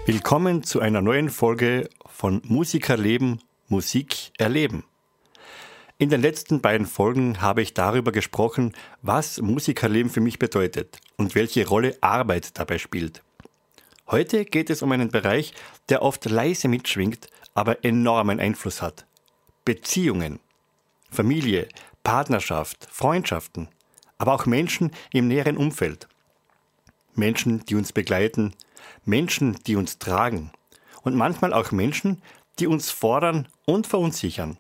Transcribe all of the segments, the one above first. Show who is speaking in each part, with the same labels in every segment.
Speaker 1: Willkommen zu einer neuen Folge von Musikerleben, Musik erleben. In den letzten beiden Folgen habe ich darüber gesprochen, was Musikerleben für mich bedeutet und welche Rolle Arbeit dabei spielt. Heute geht es um einen Bereich, der oft leise mitschwingt, aber enormen Einfluss hat. Beziehungen. Familie, Partnerschaft, Freundschaften, aber auch Menschen im näheren Umfeld. Menschen, die uns begleiten, Menschen, die uns tragen und manchmal auch Menschen, die uns fordern und verunsichern.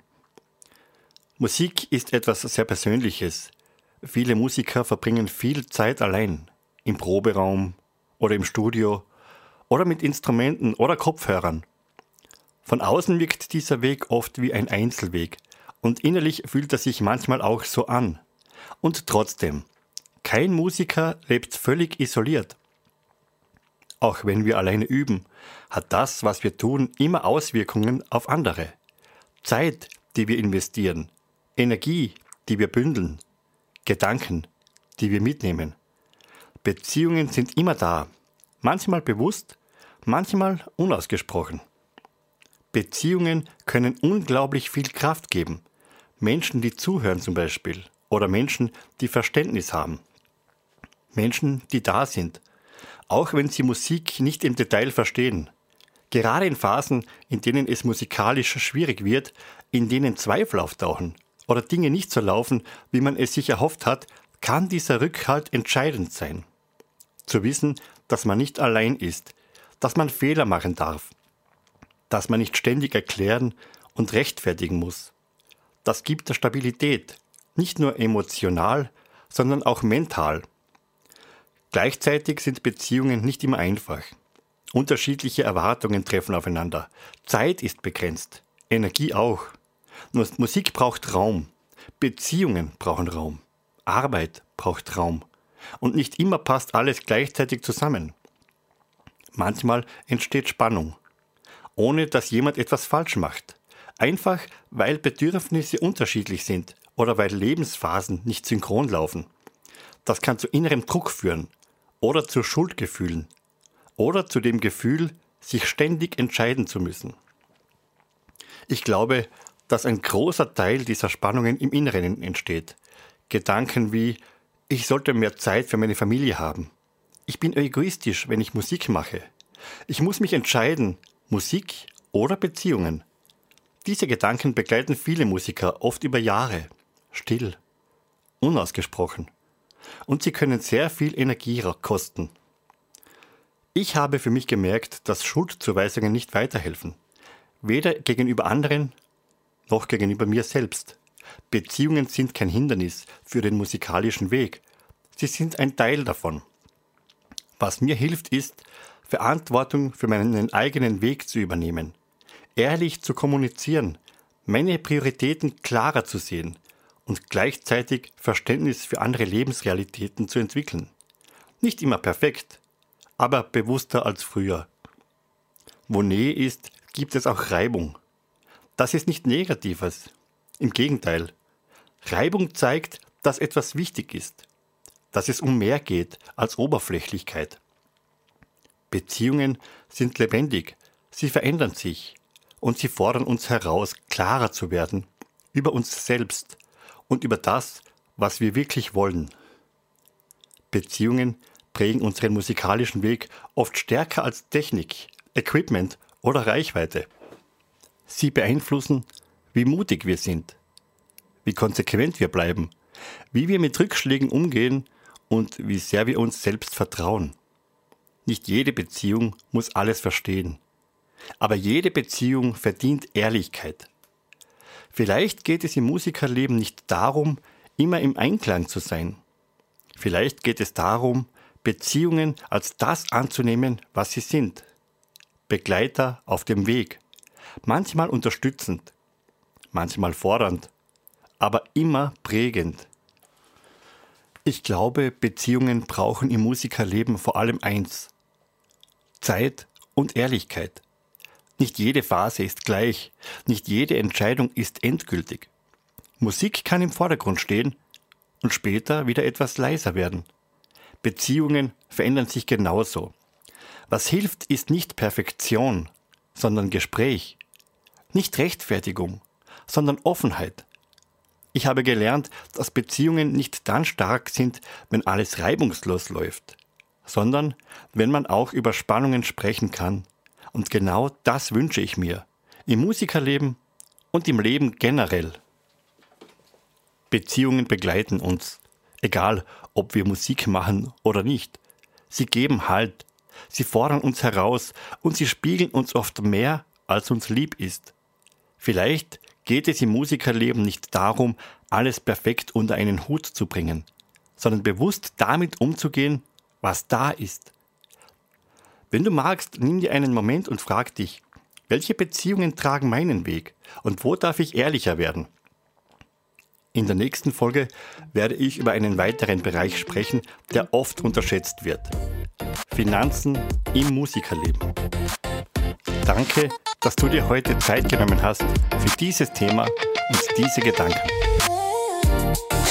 Speaker 1: Musik ist etwas sehr Persönliches. Viele Musiker verbringen viel Zeit allein, im Proberaum oder im Studio oder mit Instrumenten oder Kopfhörern. Von außen wirkt dieser Weg oft wie ein Einzelweg und innerlich fühlt er sich manchmal auch so an. Und trotzdem, kein Musiker lebt völlig isoliert. Auch wenn wir alleine üben, hat das, was wir tun, immer Auswirkungen auf andere. Zeit, die wir investieren, Energie, die wir bündeln, Gedanken, die wir mitnehmen. Beziehungen sind immer da, manchmal bewusst, manchmal unausgesprochen. Beziehungen können unglaublich viel Kraft geben. Menschen, die zuhören zum Beispiel, oder Menschen, die Verständnis haben. Menschen, die da sind, auch wenn sie Musik nicht im Detail verstehen. Gerade in Phasen, in denen es musikalisch schwierig wird, in denen Zweifel auftauchen oder Dinge nicht so laufen, wie man es sich erhofft hat, kann dieser Rückhalt entscheidend sein. Zu wissen, dass man nicht allein ist, dass man Fehler machen darf, dass man nicht ständig erklären und rechtfertigen muss. Das gibt der Stabilität, nicht nur emotional, sondern auch mental. Gleichzeitig sind Beziehungen nicht immer einfach. Unterschiedliche Erwartungen treffen aufeinander. Zeit ist begrenzt, Energie auch. Nur Musik braucht Raum, Beziehungen brauchen Raum, Arbeit braucht Raum. Und nicht immer passt alles gleichzeitig zusammen. Manchmal entsteht Spannung, ohne dass jemand etwas falsch macht. Einfach, weil Bedürfnisse unterschiedlich sind oder weil Lebensphasen nicht synchron laufen. Das kann zu innerem Druck führen oder zu Schuldgefühlen oder zu dem Gefühl, sich ständig entscheiden zu müssen. Ich glaube, dass ein großer Teil dieser Spannungen im Inneren entsteht. Gedanken wie, ich sollte mehr Zeit für meine Familie haben. Ich bin egoistisch, wenn ich Musik mache. Ich muss mich entscheiden, Musik oder Beziehungen. Diese Gedanken begleiten viele Musiker oft über Jahre, still, unausgesprochen. Und sie können sehr viel Energie kosten. Ich habe für mich gemerkt, dass Schuldzuweisungen nicht weiterhelfen. Weder gegenüber anderen, noch gegenüber mir selbst. Beziehungen sind kein Hindernis für den musikalischen Weg. Sie sind ein Teil davon. Was mir hilft, ist, Verantwortung für meinen eigenen Weg zu übernehmen, ehrlich zu kommunizieren, meine Prioritäten klarer zu sehen und gleichzeitig Verständnis für andere Lebensrealitäten zu entwickeln. Nicht immer perfekt, aber bewusster als früher. Wo Nähe ist, gibt es auch Reibung. Das ist nicht Negatives. Im Gegenteil. Reibung zeigt, dass etwas wichtig ist, dass es um mehr geht als Oberflächlichkeit. Beziehungen sind lebendig, sie verändern sich und sie fordern uns heraus, klarer zu werden über uns selbst und über das, was wir wirklich wollen. Beziehungen prägen unseren musikalischen Weg oft stärker als Technik, Equipment oder Reichweite. Sie beeinflussen, wie mutig wir sind, wie konsequent wir bleiben, wie wir mit Rückschlägen umgehen und wie sehr wir uns selbst vertrauen. Nicht jede Beziehung muss alles verstehen, aber jede Beziehung verdient Ehrlichkeit. Vielleicht geht es im Musikerleben nicht darum, immer im Einklang zu sein. Vielleicht geht es darum, Beziehungen als das anzunehmen, was sie sind. Begleiter auf dem Weg. Manchmal unterstützend, manchmal fordernd, aber immer prägend. Ich glaube, Beziehungen brauchen im Musikerleben vor allem eins: Zeit und Ehrlichkeit. Nicht jede Phase ist gleich, nicht jede Entscheidung ist endgültig. Musik kann im Vordergrund stehen und später wieder etwas leiser werden. Beziehungen verändern sich genauso. Was hilft, ist nicht Perfektion, sondern Gespräch. Nicht Rechtfertigung, sondern Offenheit. Ich habe gelernt, dass Beziehungen nicht dann stark sind, wenn alles reibungslos läuft, sondern wenn man auch über Spannungen sprechen kann. Und genau das wünsche ich mir, im Musikerleben und im Leben generell. Beziehungen begleiten uns, egal ob wir Musik machen oder nicht. Sie geben Halt, sie fordern uns heraus und sie spiegeln uns oft mehr, als uns lieb ist. Vielleicht geht es im Musikerleben nicht darum, alles perfekt unter einen Hut zu bringen, sondern bewusst damit umzugehen, was da ist. Wenn du magst, nimm dir einen Moment und frag dich, welche Beziehungen tragen meinen Weg und wo darf ich ehrlicher werden? In der nächsten Folge werde ich über einen weiteren Bereich sprechen, der oft unterschätzt wird. Finanzen im Musikerleben. Danke, dass du dir heute Zeit genommen hast für dieses Thema und diese Gedanken.